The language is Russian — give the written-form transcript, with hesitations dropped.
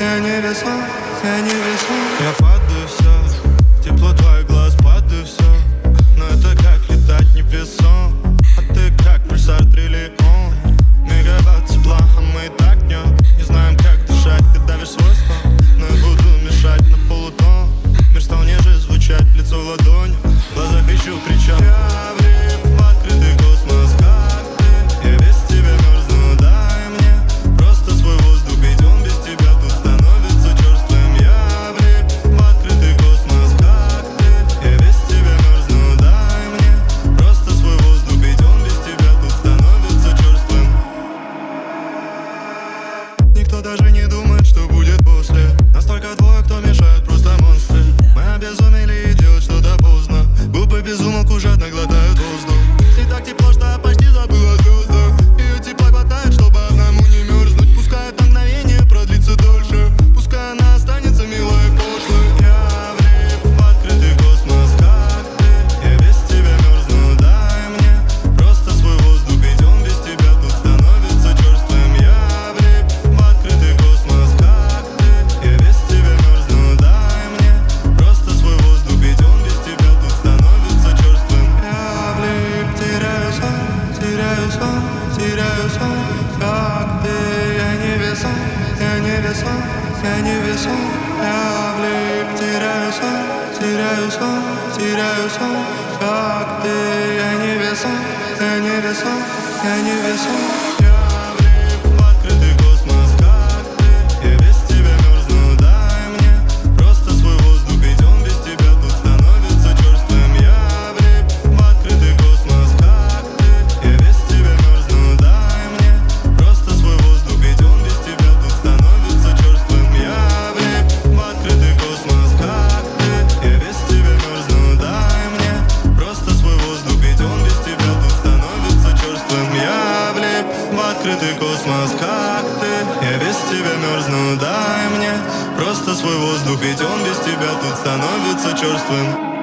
я невесом, я невесом. Я падаю все, тепло твоих глаз, падаю все. Но это как летать невесом. А ты как пульсар триллион. Мегаватт тепла, а мы и так днем. Не знаем, как дышать, ты давишь свой стон. Но я буду мешать на полутон. Мир стал ниже звучать, лицо в ладони. В глазах ищу кричал. Я влип в открытый космос, как ты. Я без тебя мерзну, дай мне просто свой воздух, ведь он без тебя тут становится черствым. Я влип в открытый космос, как ты. Я без тебя мерзну, дай мне просто свой воздух, ведь он без тебя тут становится черствым. Никто даже не думает, что будет после. Настолько двое, кто мешает, просто монстры. Мы обезумели и делать что-то поздно. Губы без умолку жадно глотают воздух. Здесь так тепло, что я почти забыл о звездах. Ее тепла хватает, чтобы одному не мерзнуть. Пускай это мгновение продлится дольше. Пускай она останется милой и пошлой. Я влип в открытый космос, как ты. Я без тебя мерзну, дай мне просто свой воздух, ведь он без тебя тут становится черствым. Я влип в открытый космос, как ты. Я без тебя мерзну, дай мне просто свой воздух, ведь он без тебя тут становится черствым. Я влип, теряю сон, теряю сон, как ты. Я невесом, я невесом, я невесом. Я влип, теряю сон, теряю сон, как ты. Я невесом, я невесом, я невесом. Я влип в открытый космос, как ты. Я без тебя мерзну, дай мне просто свой воздух, ведь он без тебя тут становится черствым. Я влип в открытый космос, как ты. Я без тебя мерзну, дай мне просто свой воздух, ведь он без тебя тут становится черствым. Я влип в открытый космос, как ты. Я без тебя мерзну, дай мне просто свой воздух, ведь он без тебя тут становится черствым. Я влип в открытый космос, как ты. Я без тебя мерзну, дай мне просто свой воздух, ведь он без тебя тут становится черствым.